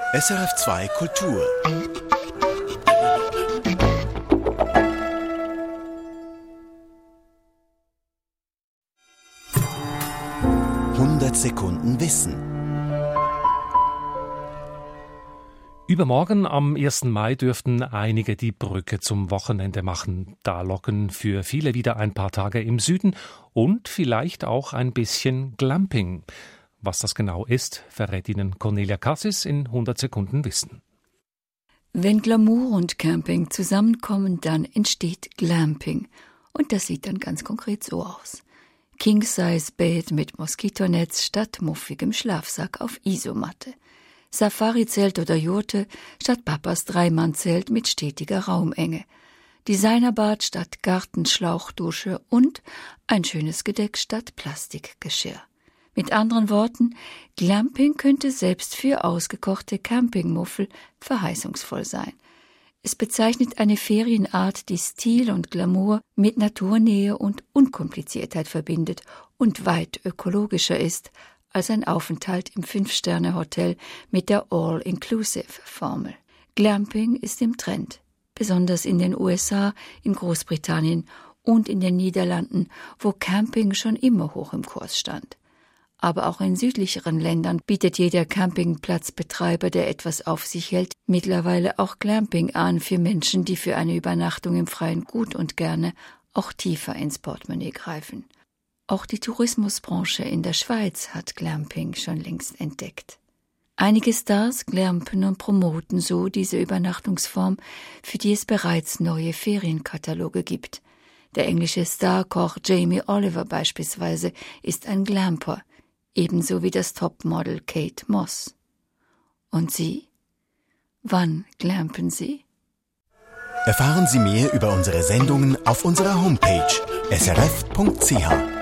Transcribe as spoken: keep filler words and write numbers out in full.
S R F zwei Kultur. hundert Sekunden Wissen. Übermorgen am ersten Mai dürften einige die Brücke zum Wochenende machen. Da locken für viele wieder ein paar Tage im Süden und vielleicht auch ein bisschen Glamping. Was das genau ist, verrät Ihnen Cornelia Cassis in hundert Sekunden Wissen. Wenn Glamour und Camping zusammenkommen, dann entsteht Glamping. Und das sieht dann ganz konkret so aus. King-Size-Bett mit Moskitonetz statt muffigem Schlafsack auf Isomatte. Safari-Zelt oder Jurte statt Papas Dreimannzelt mit stetiger Raumenge. Designerbad statt Gartenschlauchdusche und ein schönes Gedeck statt Plastikgeschirr. Mit anderen Worten, Glamping könnte selbst für ausgekochte Campingmuffel verheißungsvoll sein. Es bezeichnet eine Ferienart, die Stil und Glamour mit Naturnähe und Unkompliziertheit verbindet und weit ökologischer ist als ein Aufenthalt im Fünf-Sterne-Hotel mit der All-Inclusive-Formel. Glamping ist im Trend, besonders in den U S A, in Großbritannien und in den Niederlanden, wo Camping schon immer hoch im Kurs stand. Aber auch in südlicheren Ländern bietet jeder Campingplatzbetreiber, der etwas auf sich hält, mittlerweile auch Glamping an für Menschen, die für eine Übernachtung im Freien gut und gerne auch tiefer ins Portemonnaie greifen. Auch die Tourismusbranche in der Schweiz hat Glamping schon längst entdeckt. Einige Stars glampen und promoten so diese Übernachtungsform, für die es bereits neue Ferienkataloge gibt. Der englische Starkoch Jamie Oliver beispielsweise ist ein Glamper, ebenso wie das Topmodel Kate Moss. Und Sie? Wann glampen Sie? Erfahren Sie mehr über unsere Sendungen auf unserer Homepage s r f punkt c h.